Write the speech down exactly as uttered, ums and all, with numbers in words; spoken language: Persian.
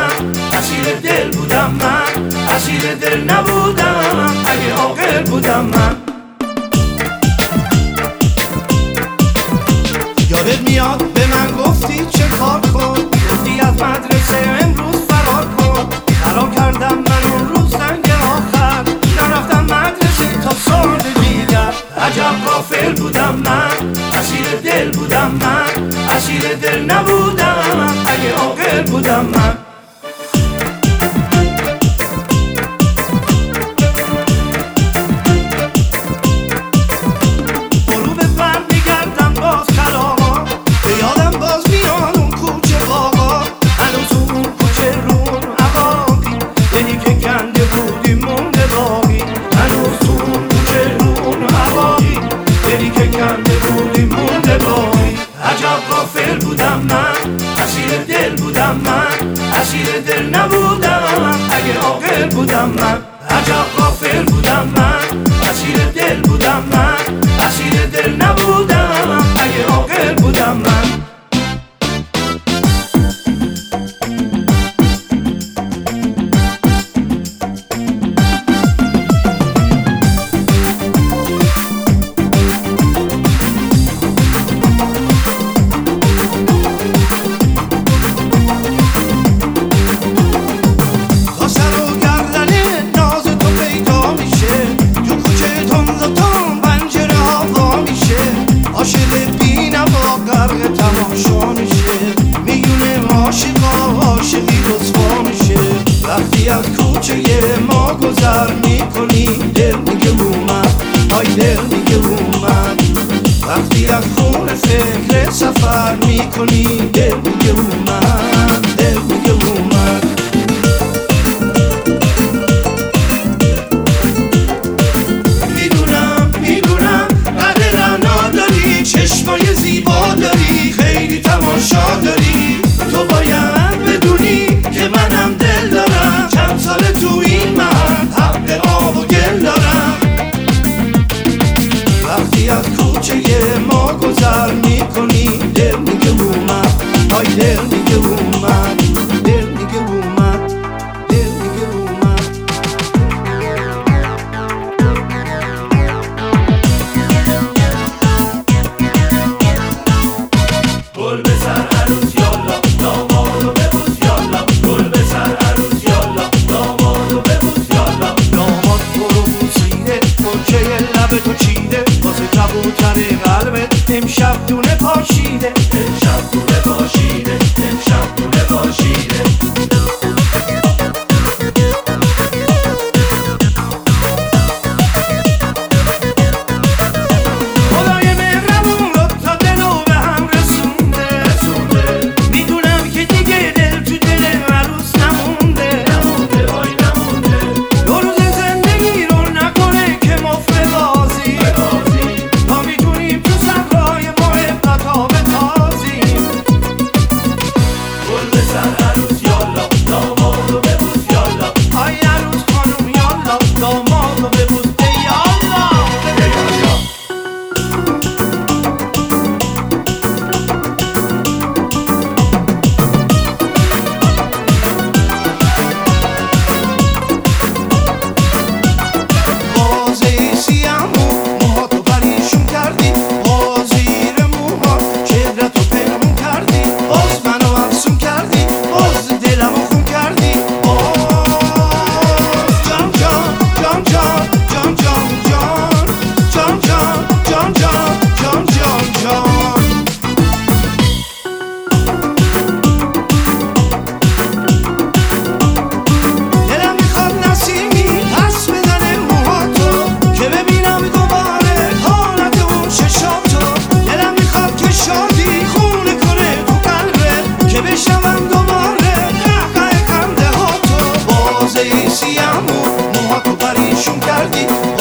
من، اسیر دل بودم من، اسیر دل نبودم اگه عاقل بودم من. یادت میاد به من گفتی چه کار کن، گفتی از مدرسه امروز فرار کن. فرار کردم من اون روز سنگ آخر، نرفتم مدرسه تا سال دیگر. عجب غافل بودم من، اسیر دل بودم من، اسیر دل نبودم اگه عاقل بودم من. غافل بودم من، اسیر دل بودم من، اسیر دل نبودم اگه عاقل بودم من. عجب غافل بودم من، اسیر دل بودم من، اسیر دل نبودم اگه عاقل بودم من. وقتی از کوچه ما گذر میکنی دل میگه اومد، آی دل میگه اومد. وقتی از خونه فکر سفر میکنی دل میگه اومد، دل میگه اومد. میدونم میدونم قدر نداری، چشمای زیبا داری، خیلی تماشا داری. تو باید بدونی که منم دل دارم، چند سال تو این محل حق آب و گل دارم. وقتی از کوچه ما گذر میکنی دل میگه اومد، آی دل میگه اومد، دل میگه اومد، دل میگه اومد. گل بزن عروس یالا، دامادو ببوس یالا. گل بزن عروس یالا، دامادو ببوس یالا. داماد تو رو بوسیده، گلچه لب تو چیده، واسه کبوتر قلبت امشب دونه پاشیده، امشب دونه پاشیده، امشب دونه پاشیده. موهاتو پریشون کردی،